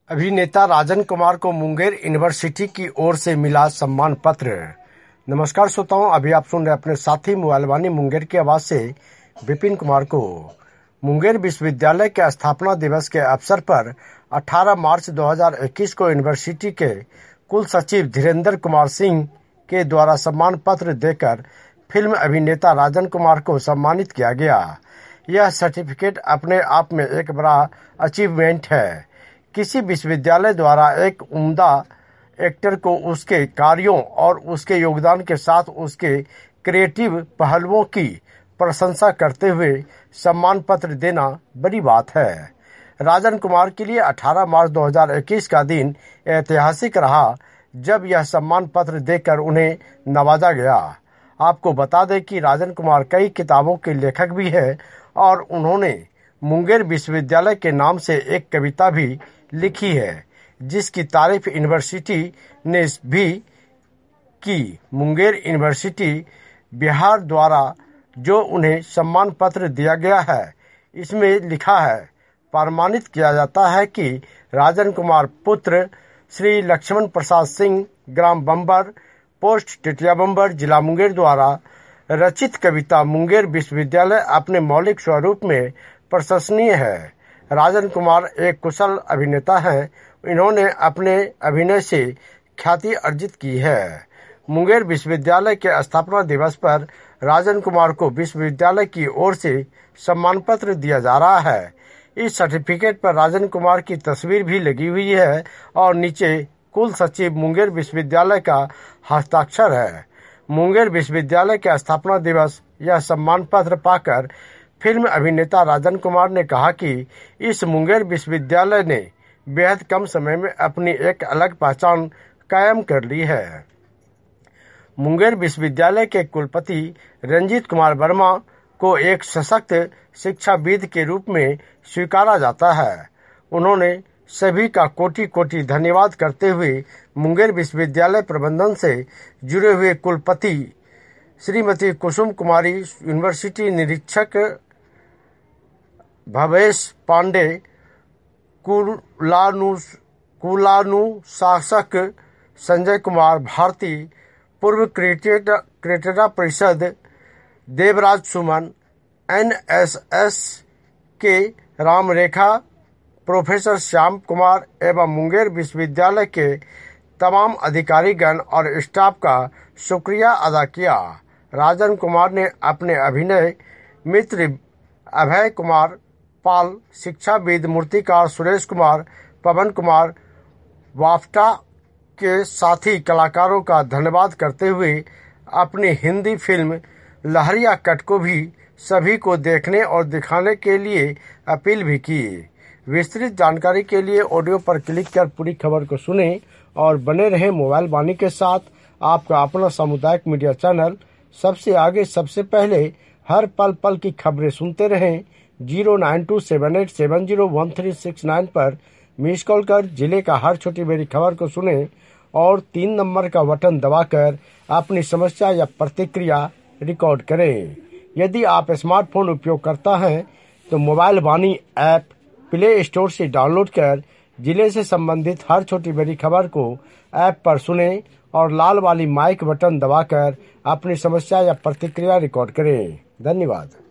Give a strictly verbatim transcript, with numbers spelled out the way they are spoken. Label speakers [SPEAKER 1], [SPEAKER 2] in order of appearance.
[SPEAKER 1] अभिनेता राजन कुमार को मुंगेर यूनिवर्सिटी की ओर से मिला सम्मान पत्र। नमस्कार श्रोताओं, अभी आप सुन रहे अपने साथी मोबाइल वाणी मुंगेर की आवाज से विपिन कुमार को। मुंगेर विश्वविद्यालय के स्थापना दिवस के अवसर पर अठारह मार्च दो हज़ार इक्कीस को यूनिवर्सिटी के कुल सचिव धीरेन्द्र कुमार सिंह के द्वारा सम्मान पत्र देकर फिल्म अभिनेता राजन कुमार को सम्मानित किया गया। यह सर्टिफिकेट अपने आप में एक बड़ा अचीवमेंट है। किसी विश्वविद्यालय द्वारा एक उम्दा एक्टर को उसके कार्यों और उसके योगदान के साथ उसके क्रिएटिव पहलुओं की प्रशंसा करते हुए सम्मान पत्र देना बड़ी बात है। राजन कुमार के लिए अठारह मार्च दो हज़ार इक्कीस का दिन ऐतिहासिक रहा, जब यह सम्मान पत्र देकर उन्हें नवाजा गया। आपको बता दें कि राजन कुमार कई किताबों के लेखक भी हैं और उन्होंने मुंगेर विश्वविद्यालय के नाम से एक कविता भी लिखी है, जिसकी तारीफ यूनिवर्सिटी ने भी की। मुंगेर यूनिवर्सिटी बिहार द्वारा जो उन्हें सम्मान पत्र दिया गया है, इसमें लिखा है, प्रमाणित किया जाता है कि राजन कुमार पुत्र श्री लक्ष्मण प्रसाद सिंह, ग्राम बम्बर, पोस्ट टिटिया बम्बर, जिला मुंगेर द्वारा रचित कविता मुंगेर विश्वविद्यालय अपने मौलिक स्वरूप में प्रशंसनीय है। राजन कुमार एक कुशल अभिनेता हैं। इन्होंने अपने अभिनय से ख्याति अर्जित की है। मुंगेर विश्वविद्यालय के स्थापना दिवस पर राजन कुमार को विश्वविद्यालय की ओर से सम्मान पत्र दिया जा रहा है। इस सर्टिफिकेट पर राजन कुमार की तस्वीर भी लगी हुई है और नीचे कुल सचिव मुंगेर विश्वविद्यालय का हस्ताक्षर है। मुंगेर विश्वविद्यालय के स्थापना दिवस यह सम्मान पत्र पाकर फिल्म अभिनेता राजन कुमार ने कहा कि इस मुंगेर विश्वविद्यालय ने बेहद कम समय में अपनी एक अलग पहचान कायम कर ली है। मुंगेर विश्वविद्यालय के कुलपति रंजीत कुमार वर्मा को एक सशक्त शिक्षाविद के रूप में स्वीकारा जाता है। उन्होंने सभी का कोटि कोटि धन्यवाद करते हुए मुंगेर विश्वविद्यालय प्रबंधन से जुड़े हुए कुलपति श्रीमती कुसुम कुमारी, यूनिवर्सिटी निरीक्षक भवेश पांडे, कुलानु कुलानुशासक संजय कुमार भारती, पूर्व क्रिएटर परिषद Devraj Suman, N S S के रामरेखा, प्रोफेसर श्याम कुमार एवं मुंगेर विश्वविद्यालय के तमाम अधिकारीगण और स्टाफ का शुक्रिया अदा किया। राजन कुमार ने अपने अभिनय मित्र अभय कुमार पाल, शिक्षाविद मूर्तिकार सुरेश कुमार, पवन कुमार वाफ्टा के साथी कलाकारों का धन्यवाद करते हुए अपनी हिंदी फिल्म लहरिया कट को भी सभी को देखने और दिखाने के लिए अपील भी की। विस्तृत जानकारी के लिए ऑडियो पर क्लिक कर पूरी खबर को सुनें और बने रहें मोबाइल वाणी के साथ। आपका अपना सामुदायिक मीडिया चैनल सबसे आगे, सबसे पहले, हर पल पल की खबरें सुनते रहें। Zero nine two seven eight seven zero one three six nine पर मिस कॉल कर जिले का हर छोटी बड़ी खबर को सुनें और तीन नंबर का बटन दबाकर अपनी समस्या या प्रतिक्रिया रिकॉर्ड करें। यदि आप स्मार्टफोन उपयोग करता हैं तो mobile Vaani app play store से डाउनलोड कर जिले से संबंधित हर छोटी बड़ी खबर को ऐप पर सुनें और लाल वाली माइक बटन दबाकर अपनी समस्या या प्रतिक्रिया रिकॉर्ड करें। धन्यवाद।